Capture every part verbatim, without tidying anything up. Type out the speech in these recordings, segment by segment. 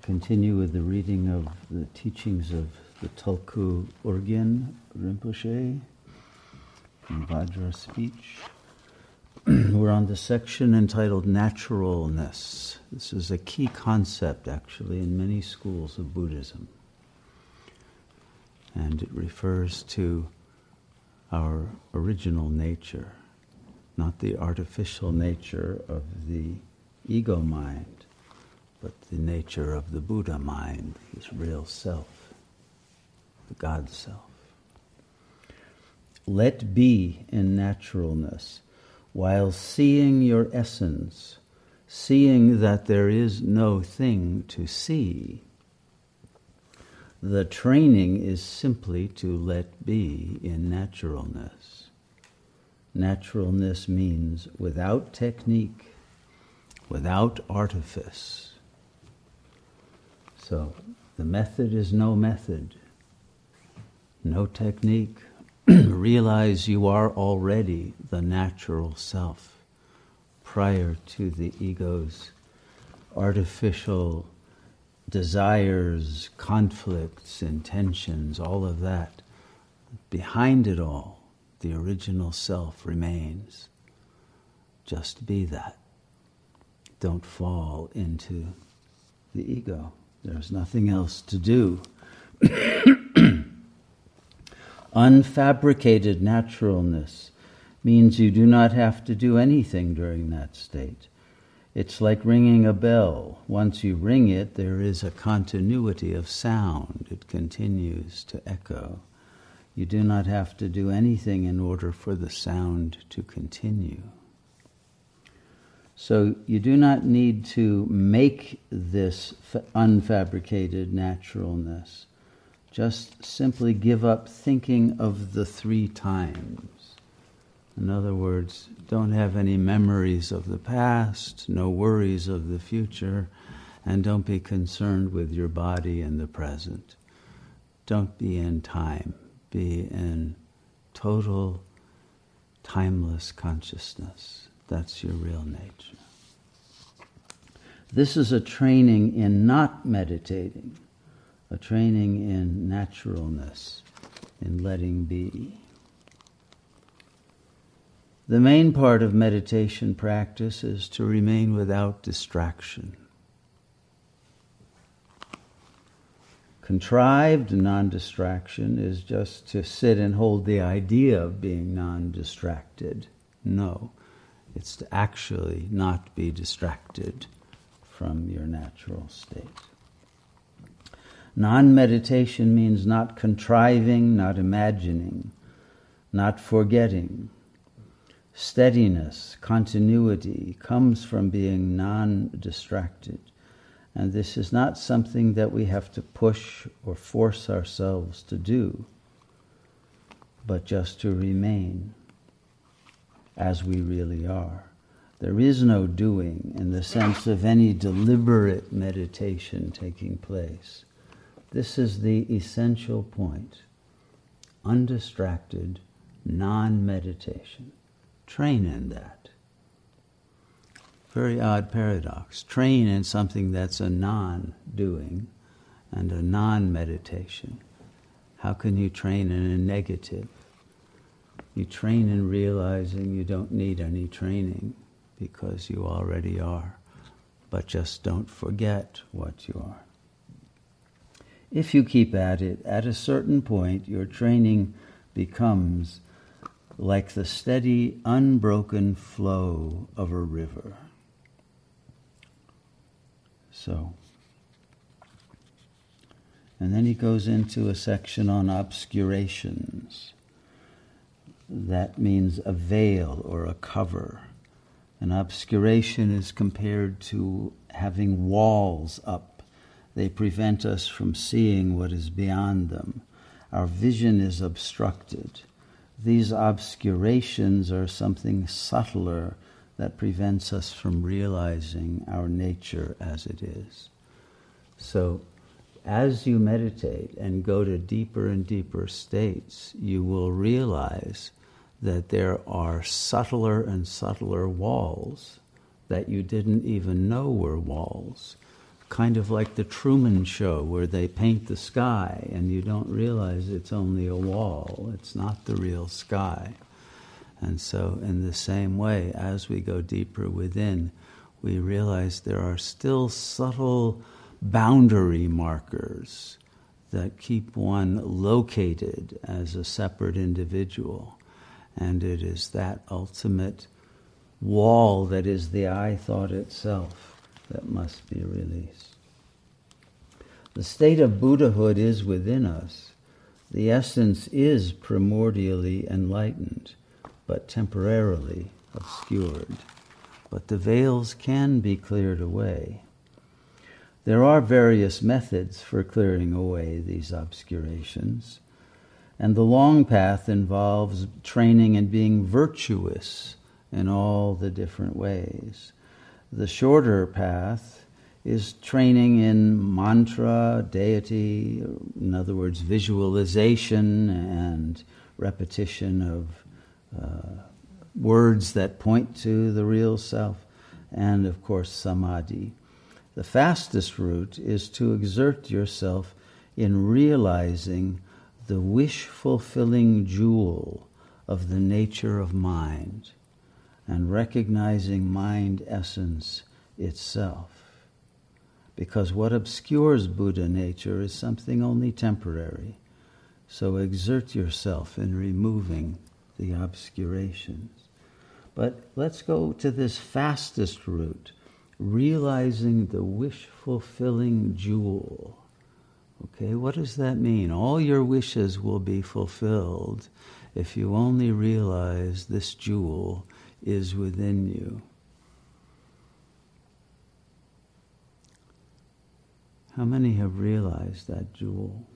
Continue with the reading of the teachings of the Tulku Urgyen Rinpoche from Vajra speech. We're on the section entitled Naturalness. This is a key concept, actually, in many schools of Buddhism. And it refers to our original nature, not the artificial nature of the ego mind, but the nature of the Buddha mind, his real self, the God self. Let be in naturalness, while seeing your essence, seeing that there is no thing to see. The training is simply to let be in naturalness. Naturalness means without technique, without artifice. So, the method is no method, no technique. Realize you are already the natural self prior to the ego's artificial desires, conflicts, intentions, all of that. Behind it all, the original self remains. Just be that. Don't fall into the ego. There's nothing else to do. Unfabricated naturalness means you do not have to do anything during that state. It's like ringing a bell. Once you ring it, there is a continuity of sound. It continues to echo. You do not have to do anything in order for the sound to continue. So you do not need to make this unfabricated naturalness. Just simply give up thinking of the three times. In other words, don't have any memories of the past, no worries of the future, and don't be concerned with your body in the present. Don't be in time. Be in total, timeless consciousness. That's your real nature. This is a training in not meditating, a training in naturalness, in letting be. The main part of meditation practice is to remain without distraction. Contrived non-distraction is just to sit and hold the idea of being non-distracted. No. It's to actually not be distracted from your natural state. Non-meditation means not contriving, not imagining, not forgetting. Steadiness, continuity comes from being non-distracted. And this is not something that we have to push or force ourselves to do, but just to remain as we really are. There is no doing in the sense of any deliberate meditation taking place. This is the essential point. Undistracted, non-meditation. Train in that. Very odd paradox. Train in something that's a non-doing and a non-meditation. How can you train in a negative? You train in realizing you don't need any training because you already are. But just don't forget what you are. If you keep at it, at a certain point, your training becomes like the steady, unbroken flow of a river. So, and then he goes into a section on obscurations. That means a veil or a cover. An obscuration is compared to having walls up. They prevent us from seeing what is beyond them. Our vision is obstructed. These obscurations are something subtler that prevents us from realizing our nature as it is. So, as you meditate and go to deeper and deeper states, you will realize that there are subtler and subtler walls that you didn't even know were walls, kind of like the Truman Show, where they paint the sky and you don't realize it's only a wall. It's not the real sky. And so in the same way, as we go deeper within, we realize there are still subtle boundary markers that keep one located as a separate individual. And it is that ultimate wall that is the I thought itself that must be released. The state of Buddhahood is within us. The essence is primordially enlightened, but temporarily obscured. But the veils can be cleared away. There are various methods for clearing away these obscurations, and the long path involves training in being virtuous in all the different ways. The shorter path is training in mantra, deity, in other words, visualization and repetition of uh, words that point to the real self, and of course samadhi. The fastest route is to exert yourself in realizing the wish-fulfilling jewel of the nature of mind and recognizing mind essence itself. Because what obscures Buddha nature is something only temporary. So exert yourself in removing the obscurations. But let's go to this fastest route, realizing the wish-fulfilling jewel. Okay, what does that mean? All your wishes will be fulfilled if you only realize this jewel is within you. How many have realized that jewel?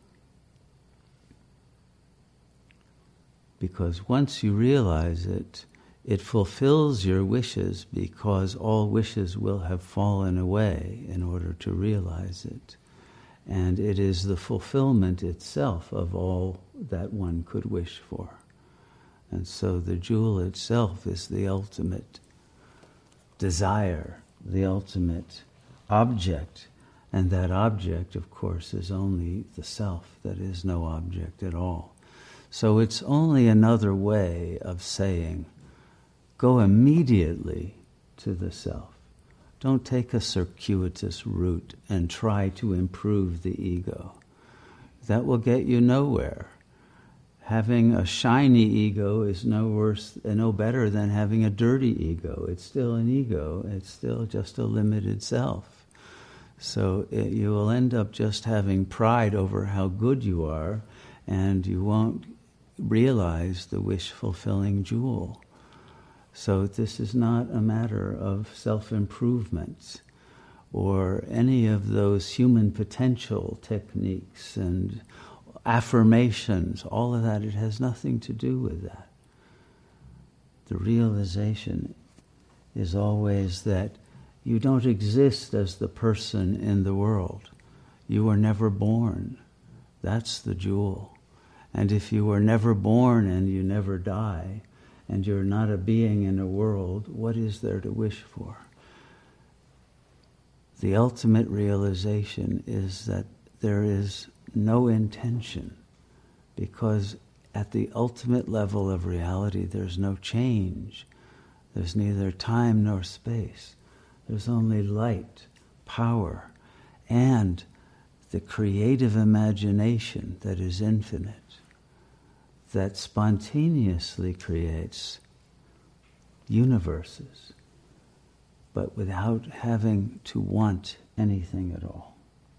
Because once you realize it, it fulfills your wishes, because all wishes will have fallen away in order to realize it. And it is the fulfillment itself of all that one could wish for. And so the jewel itself is the ultimate desire, the ultimate object. And that object, of course, is only the self. That is no object at all. So it's only another way of saying, go immediately to the self. Don't take a circuitous route and try to improve the ego. That will get you nowhere. Having a shiny ego is no worse, no better than having a dirty ego. It's still an ego. It's still just a limited self. So it, you will end up just having pride over how good you are, and you won't realize the wish-fulfilling jewel. So this is not a matter of self-improvement or any of those human potential techniques and affirmations. All of that, it has nothing to do with that. The realization is always that you don't exist as the person in the world. You were never born. That's the jewel. And if you were never born and you never die, and you're not a being in a world, what is there to wish for? The ultimate realization is that there is no intention, because at the ultimate level of reality there's no change. There's neither time nor space. There's only light, power, and the creative imagination that is infinite, that spontaneously creates universes, but without having to want anything at all.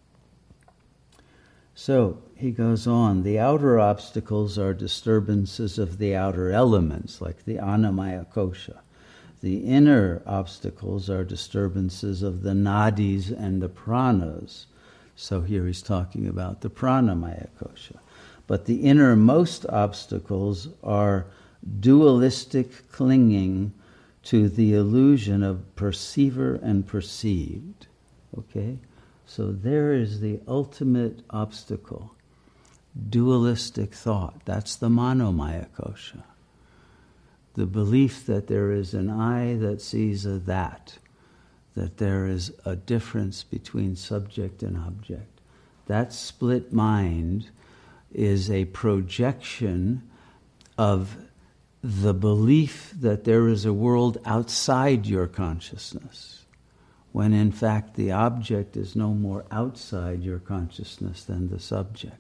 So, he goes on, the outer obstacles are disturbances of the outer elements, like the Annamaya Kosha. The inner obstacles are disturbances of the nadis and the pranas. So here he's talking about the Pranamaya Kosha. But the innermost obstacles are dualistic clinging to the illusion of perceiver and perceived. Okay? So there is the ultimate obstacle. Dualistic thought. That's the Manomaya Kosha. The belief that there is an I that sees a that. that there is a difference between subject and object. That split mind is a projection of the belief that there is a world outside your consciousness, when in fact the object is no more outside your consciousness than the subject.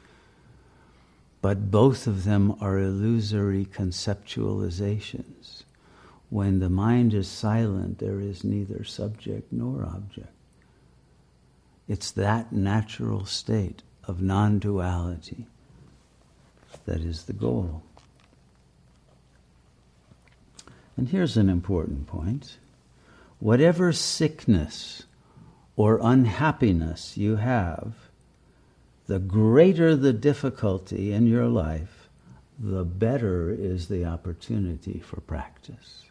But both of them are illusory conceptualizations. When the mind is silent, there is neither subject nor object. It's that natural state of non-duality that is the goal. And here's an important point. Whatever sickness or unhappiness you have, the greater the difficulty in your life, the better is the opportunity for practice.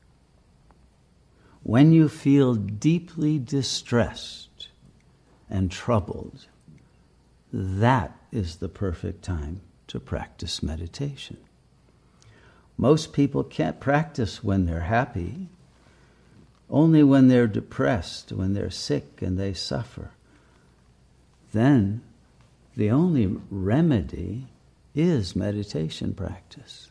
When you feel deeply distressed and troubled, that is the perfect time to practice meditation. Most people can't practice when they're happy, only when they're depressed, when they're sick and they suffer. Then the only remedy is meditation practice.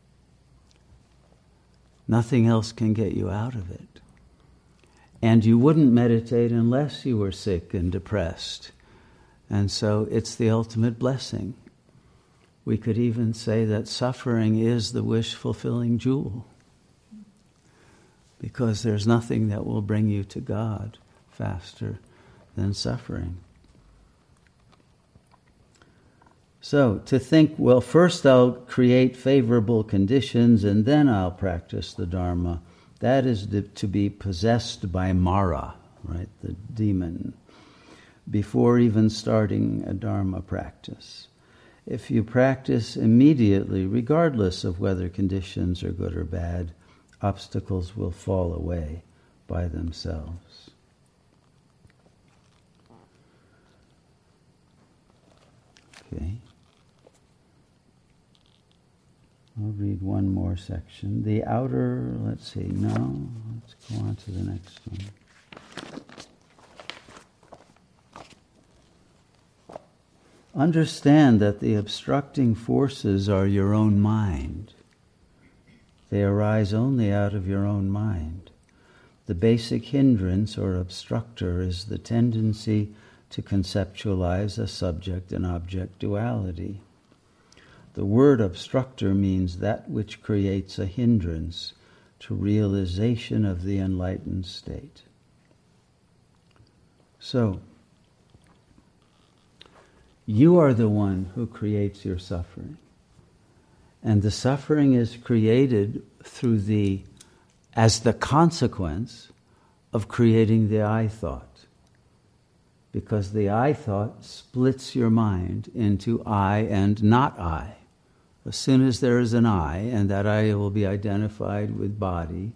Nothing else can get you out of it. And you wouldn't meditate unless you were sick and depressed. And so it's the ultimate blessing. We could even say that suffering is the wish-fulfilling jewel, because there's nothing that will bring you to God faster than suffering. So to think, well, first I'll create favorable conditions and then I'll practice the Dharma, that is to be possessed by Mara, right, the demon, before even starting a Dharma practice. If you practice immediately, regardless of whether conditions are good or bad, obstacles will fall away by themselves. Okay. I'll read one more section. The outer, let's see, no, let's go on to the next one. Understand that the obstructing forces are your own mind. They arise only out of your own mind. The basic hindrance or obstructor is the tendency to conceptualize a subject and object duality. The word obstructor means that which creates a hindrance to realization of the enlightened state. So, you are the one who creates your suffering. And the suffering is created through the, as the consequence of creating the I thought. Because the I thought splits your mind into I and not I. As soon as there is an I, and that I will be identified with body,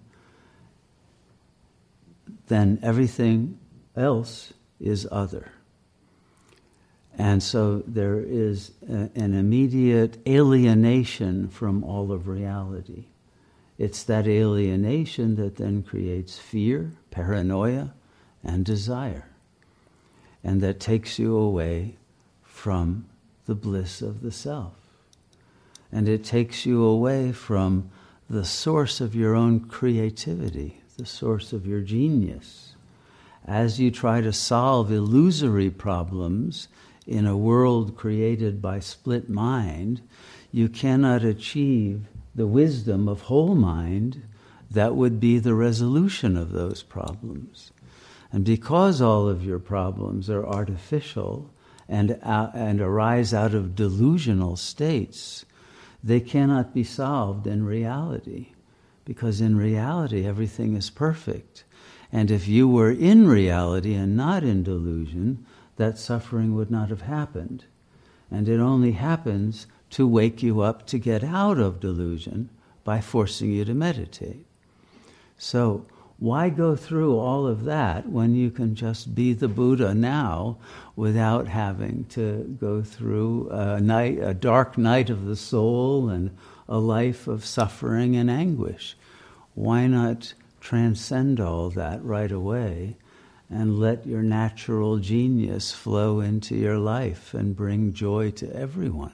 then everything else is other. And so there is a, an immediate alienation from all of reality. It's that alienation that then creates fear, paranoia, and desire, and that takes you away from the bliss of the self. And it takes you away from the source of your own creativity, the source of your genius. As you try to solve illusory problems in a world created by split mind, you cannot achieve the wisdom of whole mind that would be the resolution of those problems. And because all of your problems are artificial and, uh, and arise out of delusional states, they cannot be solved in reality, because in reality everything is perfect. And if you were in reality and not in delusion, that suffering would not have happened. And it only happens to wake you up to get out of delusion by forcing you to meditate. So why go through all of that when you can just be the Buddha now without having to go through a night, a dark night of the soul and a life of suffering and anguish? Why not transcend all that right away and let your natural genius flow into your life and bring joy to everyone.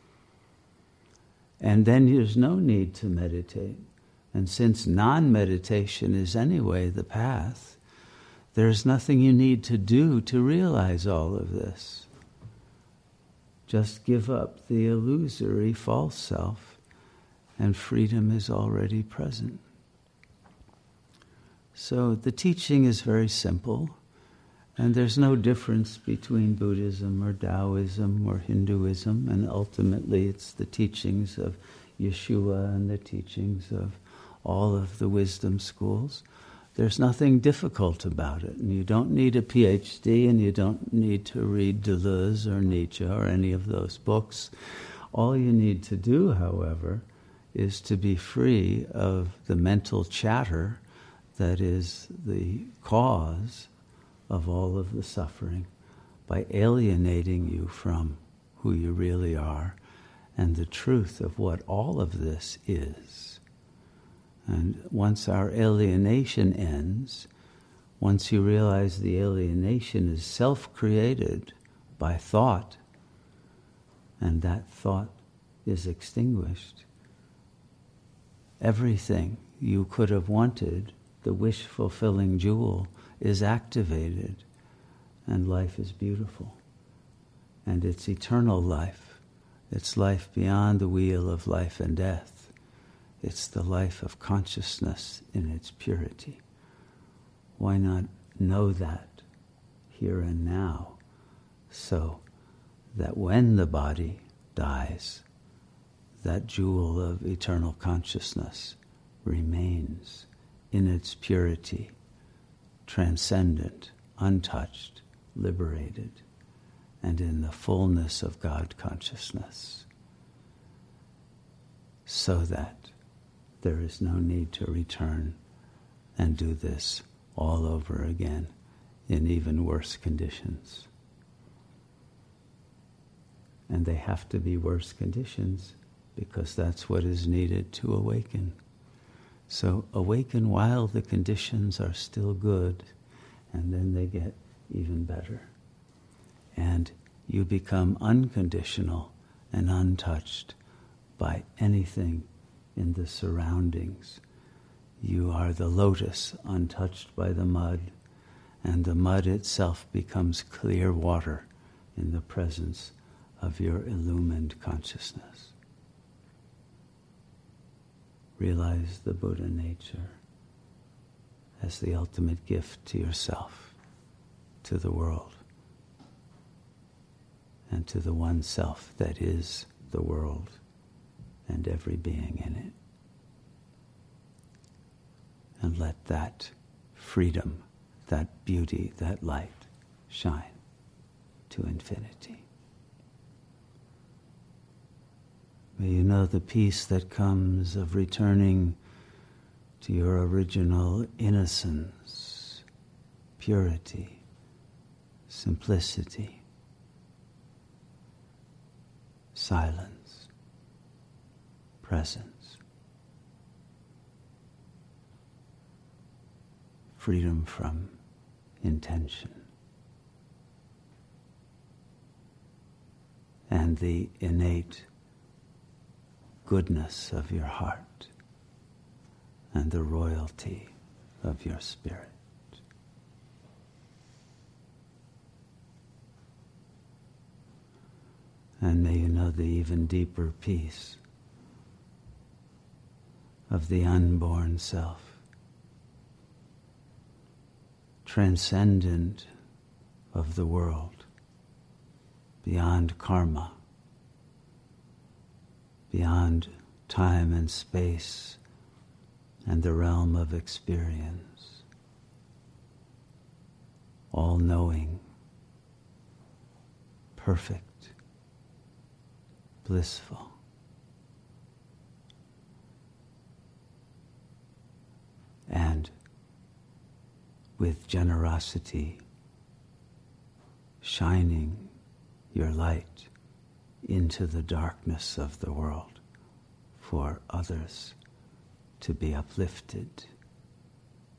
And then there's no need to meditate. And since non-meditation is anyway the path, there's nothing you need to do to realize all of this. Just give up the illusory false self, and freedom is already present. So the teaching is very simple, and there's no difference between Buddhism or Taoism or Hinduism, and ultimately it's the teachings of Yeshua and the teachings of all of the wisdom schools. There's nothing difficult about it, and you don't need a P H D, and you don't need to read Deleuze or Nietzsche or any of those books. All you need to do, however, is to be free of the mental chatter that is the cause of all of the suffering by alienating you from who you really are and the truth of what all of this is. And once our alienation ends, once you realize the alienation is self-created by thought, and that thought is extinguished, everything you could have wanted, the wish-fulfilling jewel, is activated, and life is beautiful. And it's eternal life. It's life beyond the wheel of life and death. It's the life of consciousness in its purity. Why not know that here and now, so that when the body dies, that jewel of eternal consciousness remains in its purity, transcendent, untouched, liberated, and in the fullness of God consciousness, so that there is no need to return and do this all over again in even worse conditions. And they have to be worse conditions because that's what is needed to awaken. So awaken while the conditions are still good, and then they get even better. And you become unconditional and untouched by anything in the surroundings. You are the lotus untouched by the mud, and the mud itself becomes clear water in the presence of your illumined consciousness. Realize the Buddha nature as the ultimate gift to yourself, to the world, and to the one self that is the world and every being in it. And let that freedom, that beauty, that light shine to infinity. May you know the peace that comes of returning to your original innocence, purity, simplicity, silence, presence, freedom from intention, and the innate goodness of your heart and the royalty of your spirit. And may you know the even deeper peace of the unborn self, transcendent of the world, beyond karma, beyond time and space and the realm of experience, all-knowing, perfect, blissful. And with generosity, shining your light into the darkness of the world for others to be uplifted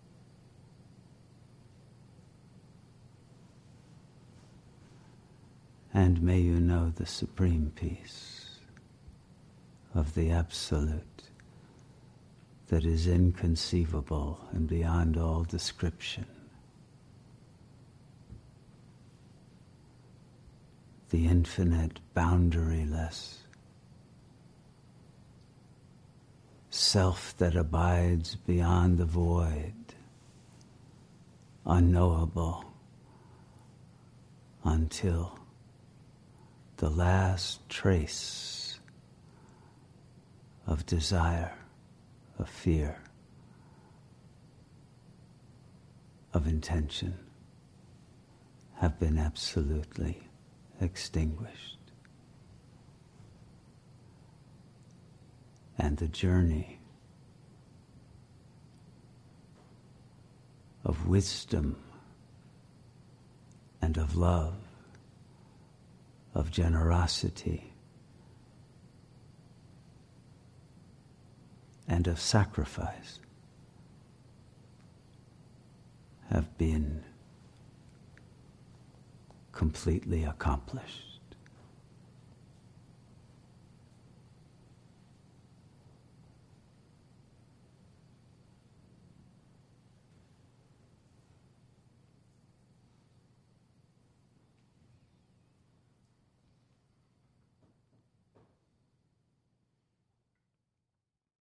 And may you know the supreme peace of the Absolute that is inconceivable and beyond all description. The infinite, boundaryless self that abides beyond the void, unknowable until the last trace of desire, of fear, of intention have been absolutely extinguished. And the journey of wisdom and of love, of generosity and of sacrifice have been completely accomplished.